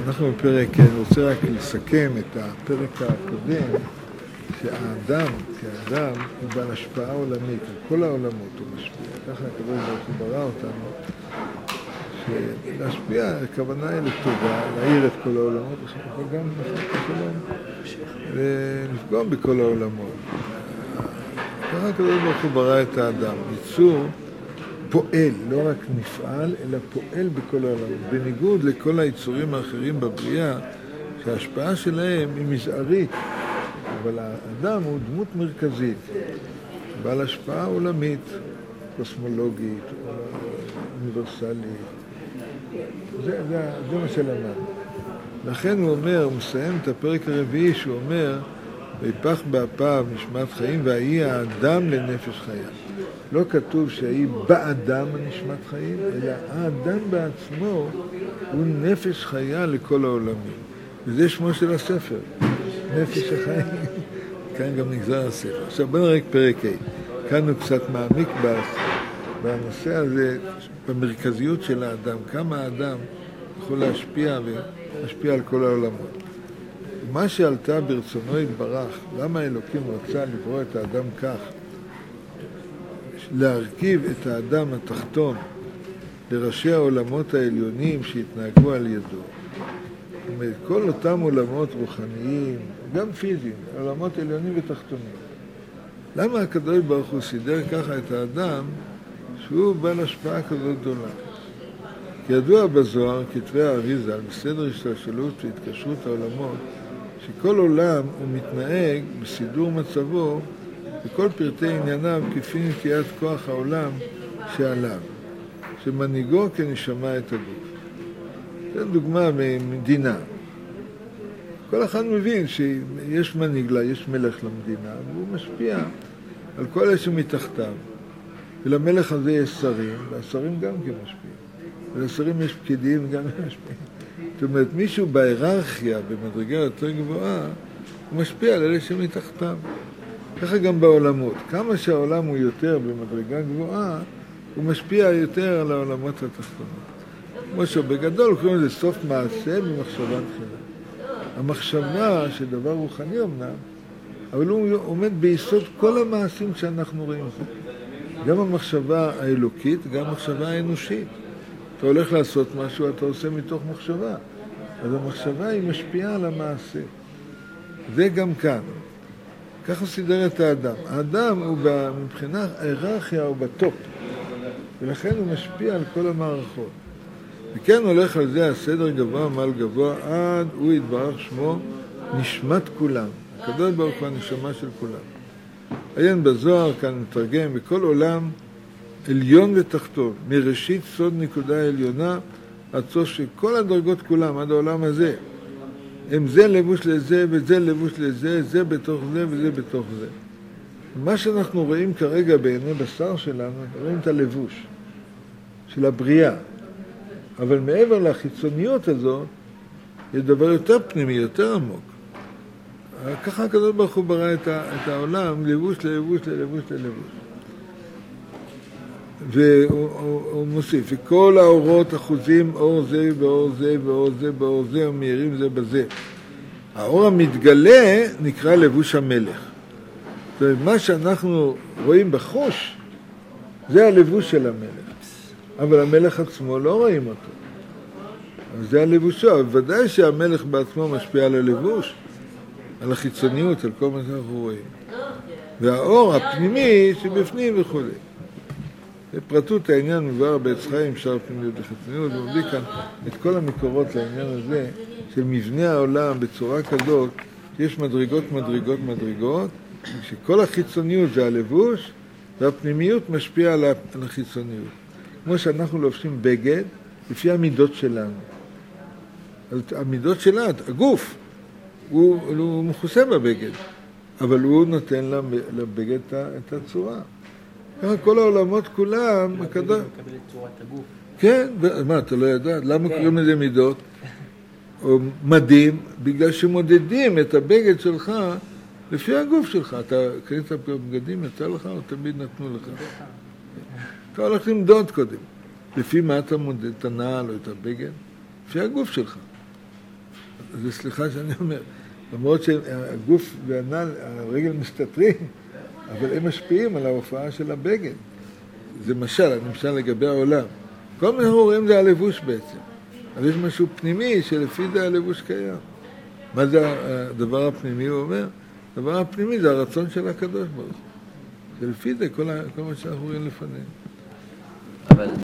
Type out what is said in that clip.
אנחנו בפרק, אני רוצה רק לסכם את הפרק הקודם, שהאדם כאדם הוא בעל השפעה עולמית, על כל העולמות הוא משפיע. ככה הקדוש ברוך הוא ברא אותנו, שלהשפיע, הכוונה היא לטובה, להאיר את כל העולמות, אבל גם לעשות שלום, ולפגום בכל העולמות. ככה הקדוש ברוך הוא ברא את האדם, יצור פועל, לא רק נפעל, אלא פועל בכל העולמות. בניגוד לכל היצורים האחרים בבריאה, שההשפעה שלהם היא מזערית, אבל האדם הוא דמות מרכזית, בעל השפעה עולמית, קוסמולוגית, אוניברסלית. זה מה שלמד. לכן הוא אומר, הוא מסיים את הפרק הרביעי, שהוא אומר, ויפח באפיו נשמת חיים, והיא האדם לנפש חיה. לא כתוב שהיא באדם נשמת חיים, אלא האדם בעצמו הוא נפש חיה לכל העולמים. וזה שמו של הספר, נפש החיים. כאן גם נגזר הספר. עכשיו בוא נראה פרק ה'. כאן הוא קצת מעמיק בנושא הזה, במרכזיות של האדם. כמה האדם יכול להשפיע ולהשפיע על כל העולמות. מה שעלתה ברצונו יתברך, למה אלוקים רצה לברוא את האדם כך? להרכיב את האדם התחתון לראשי העולמות העליונים שהתנהגו על ידו. כל אותם עולמות רוחניים, גם פיזיים, עולמות עליונים ותחתונים. למה הקדוש ברוך הוא סידר ככה את האדם שהוא בעל השפעה כזאת גדולה? כי ידוע בזוהר, כתבי האריז"ל, בסדר השתלשלות והתקשרות העולמות, שכל עולם הוא מתנהג בסידור מצבו בכל פרטי ענייניו כפי נטיית כוח העולם שעליו, שמנהיגו כנשמה את הגוף. זו דוגמה ממדינה. כל אחד מבין שיש מנהיג לה, יש מלך למדינה, והוא משפיע על כל אלה שמתחתיו. ולמלך הזה יש שרים, והשרים גם כן משפיעים. ולשרים יש פקידים וגם הם משפיעים. זאת אומרת, מישהו בהיררכיה, במדרגה יותר גבוהה, הוא משפיע על אלה שמתחתיו. ככה גם בעולמות. כמה שהעולם הוא יותר במדרגה גבוהה, הוא משפיע יותר על העולמות התחתונות. כמו שבגדול קוראים לזה סוף מעשה במחשבה תחילה. המחשבה של דבר רוחני אמנם, אבל הוא עומד ביסוד כל המעשים שאנחנו רואים. גם המחשבה האלוקית, גם המחשבה האנושית. אתה הולך לעשות משהו, אתה עושה מתוך מחשבה. אז המחשבה היא משפיעה על המעשה. זה גם כאן. ככה סידר את האדם. האדם הוא מבחינה היררכיה, הוא בטופ. ולכן הוא משפיע על כל המערכות. וכן הולך על זה הסדר גבוה מעל גבוה, עד הוא יתברך שמו נשמת כולם. הקדוש ברוך הוא הנשמה של כולם. עיין בזוהר, כאן מתרגם, בכל עולם עליון ותחתון, מראשית סוד נקודה עליונה, עד סוף שכל הדרגות כולם, עד העולם הזה, הם זה לבוש לזה וזה לבוש לזה, זה בתוך זה וזה בתוך זה. מה שאנחנו רואים כרגע בעיני בשר שלנו, רואים את הלבוש של הבריאה. אבל מעבר לחיצוניות הזאת, יש דבר יותר פנימי, יותר עמוק. ככה הקדוש ברוך הוא ברא את העולם, לבוש ללבוש ללבוש ללבוש. והוא מוסיף, וכל האורות אחוזים, אור זה ואור זה ואור זה ואור זה, ומאירים זה בזה. האור המתגלה נקרא לבוש המלך. זאת אומרת, מה שאנחנו רואים בחוש, זה הלבוש של המלך. אבל המלך עצמו לא רואים אותו. אז זה הלבושו. ודאי שהמלך בעצמו משפיע על הלבוש, על החיצוניות, על כל מה שאנחנו רואים. והאור הפנימי שבפנים וכו'. בפרטות העניין מבואר בעץ חיים, שער פנימיות וחיצוניות, ומביא כאן את כל המקורות לעניין הזה, של מבנה העולם בצורה כזאת, שיש מדרגות, מדרגות, מדרגות, שכל החיצוניות זה הלבוש, והפנימיות משפיעה על החיצוניות. כמו שאנחנו לובשים בגד, לפי המידות שלנו. המידות שלנו, הגוף, הוא מכוסה בבגד, אבל הוא נותן לבגד את הצורה. ככה כל העולמות כולם, מקבל את צורת הגוף. כן, מה, אתה לא יודע? למה קוראים לזה מידות? או מדים, בגלל שמודדים את הבגד שלך לפי הגוף שלך. אתה קנית בגדים, יצא לך או תמיד נתנו לך? אתה הולך למדוד קודם. לפי מה אתה מודד את הנעל או את הבגד? לפי הגוף שלך. זה סליחה שאני אומר, למרות שהגוף והנעל, הרגל מסתתרים, אבל הם משפיעים על ההופעה של הבגד. זה משל לגבי העולם. כל מה שאנחנו רואים זה הלבוש בעצם. אבל יש משהו פנימי שלפי זה הלבוש קיים. מה זה הדבר הפנימי, הוא אומר? הדבר הפנימי זה הרצון של הקדוש ברוך הוא. שלפי זה כל מה שאנחנו רואים לפנינו.